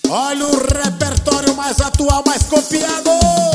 Olha o repertório mais atual, mais copiado.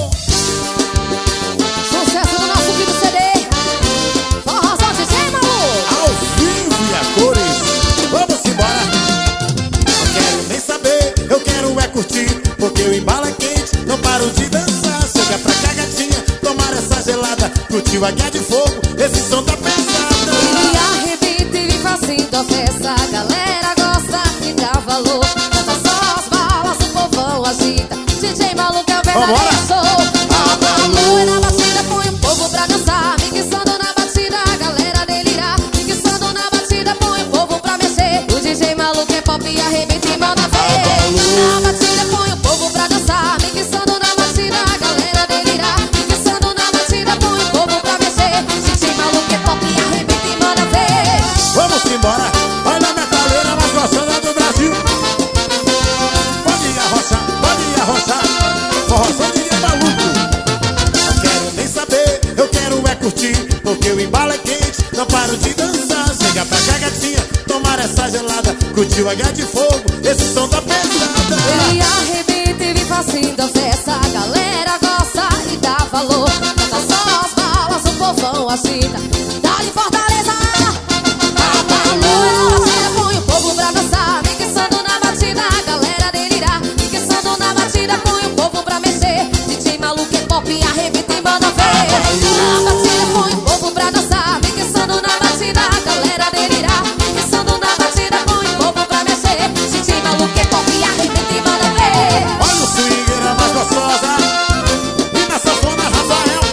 Sucesso do nosso quinto CD. Forrozão DJ Malu. Ao vivo e a cores. Vamos embora. Não quero nem saber, eu quero é curtir, porque o embalo é quente, não paro de dançar. Chega pra cá, gatinha, tomar essa gelada. Curtiu a guia de fogo, esse som tá pesado. E arrebenta e viva assim a festa. A galera gosta e dá valor. Canta só as balas, o povão agita. DJ Malu que é o verdadeiro show. A Malu é na batida, põe o povo pra dançar. Mixando na batida, a galera delirar. Mixando na batida, põe o povo pra mexer. O DJ Malu que é pop e arrebenta e manda ver. Na batida, põe o povo pra dançar. Mixando na batida, a galera delirar. Mixando na batida, põe o povo pra mexer. DJ Malu que é pop e arrebenta e manda ver. Vamos embora. Olha a metaleira mais gostosa do Brasil. Pode arrochar. Forrozão de maluco. Não quero nem saber, eu quero é curtir, porque o embalo é quente, não paro de dançar. Chega pra cá, gatinha, tomar essa gelada. Curtiu a guia de fogo, esse som tá pesado. Ele arrebenta e vive assim da festa. A galera gosta e dá valor. Canta só as balas, o povão agita. Dá de Fortaleza. A Malu é na batida, põe o povo pra dançar. Mixando na batida, a galera delirar. Mixando na batida, põe o povo pra mexer. DJ Malu que é pop e arrebenta e manda ver. Na batida, põe o povo pra dançar. Mixando na batida, a galera delirar. Mixando na batida, põe o povo pra mexer. DJ Malu que é pop e arrebenta e manda ver. Olha o swingueira mais gostosa. E na sanfona, Rafael.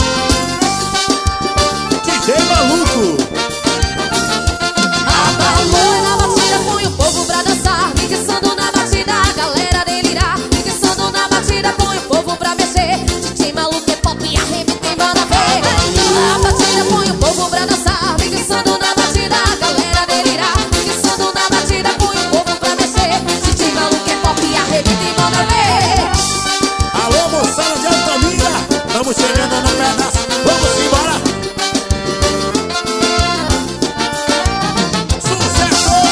DJ Maluco. A Malu é na batida, põe o povo pra dançar. Mixando na batida, a galera delirar. Mixando na batida, põe o povo pra mexer. DJ Malu que é pop e arrebenta e manda ver. Na batida, põe o povo pra dançar. Mixando na batida, a galera delirar. Mixando na batida, põe o povo pra mexer. DJ Malu que é pop e arrebenta e manda ver. Alô, moçada de Altamira. Vamos chegar.